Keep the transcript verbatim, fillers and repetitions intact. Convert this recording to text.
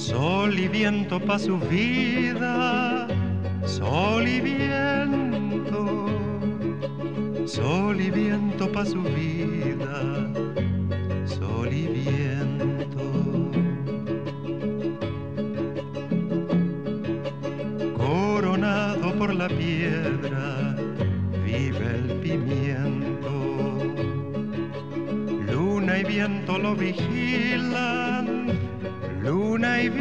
Sol y viento pa' su vida, sol y viento, sol y viento pa' su vida, sol y viento. Coronado por la piedra, vive el pimiento. Luna y viento lo vigilan, luna y viento.